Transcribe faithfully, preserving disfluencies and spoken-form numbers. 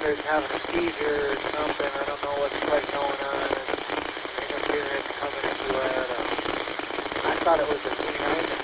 wonder if he's having a seizure or something. I don't know what's quite going on. And interference coming into it. Uh, I thought it was a Z ninety.